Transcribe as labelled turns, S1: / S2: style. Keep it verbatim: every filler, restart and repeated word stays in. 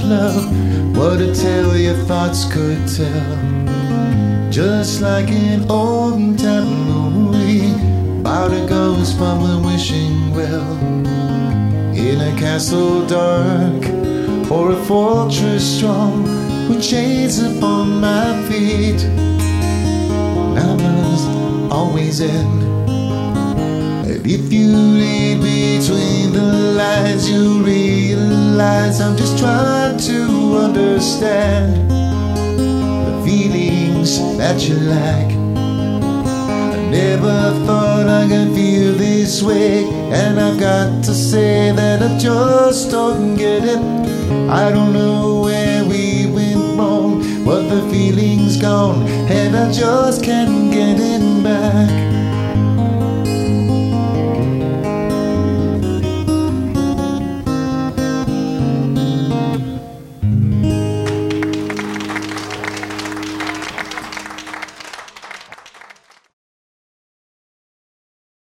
S1: love, what a tale your thoughts could tell. Just like an old time movie about a ghost from a wishing well, in a castle dark or a fortress strong, with chains upon my feet. I must always end. And if you read between the lines, you realize I'm just trying to understand the feelings that you lack. I never thought I could feel this way, and I've got to say that I just don't get it. I don't know where we went wrong, but the feeling's gone, and I just can't get it back.